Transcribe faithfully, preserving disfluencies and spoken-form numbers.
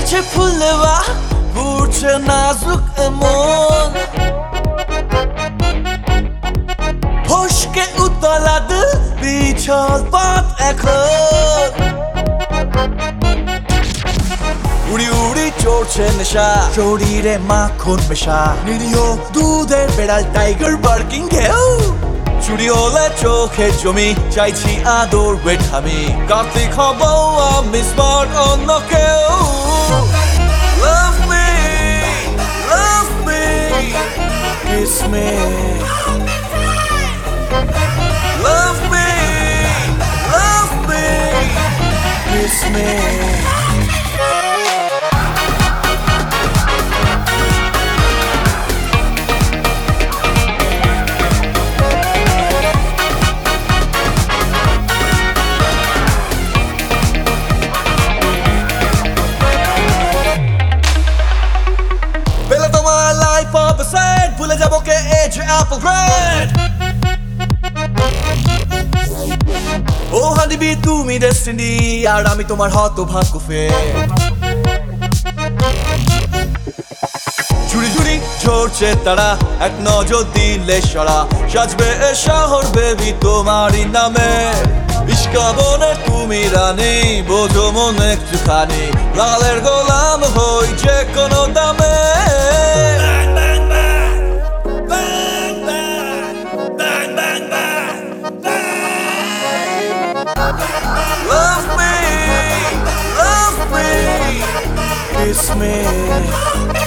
দুলছে ফুলবা ঘুরছে নাজুক এমন ফসকে উতলা দিল বিছল পথ এখন উড়ি উড়ি চড়ছে নেশা শরীরে মাখন মেশা নিরীহ দুধের বেড়াল টাইগার বার্কিং ঘেউ চুরি হলে চোখে জমি চাইছি আদর ওয়েট আমি কার্তিক হব আমি স্মার্ট অন্য কেউ Love me, love me, kiss me Love me, love me, kiss me ভুলে যাবো কে এজ অ্যাপল গ্রেড ও হানিবি তুমি ডেস্টিনি আর আমি তোমার হতভাগ্য ফেট চুরি চুরি ঝরছে তারা এক নজর দিলে সরা সাজবে এ শহর বেবি তোমারই নামে ইস্কাবনে তুমি রানী বোঝো মন একটুখানি লালের গোলাম হই যে কোনো দামে Love me, love me, kiss me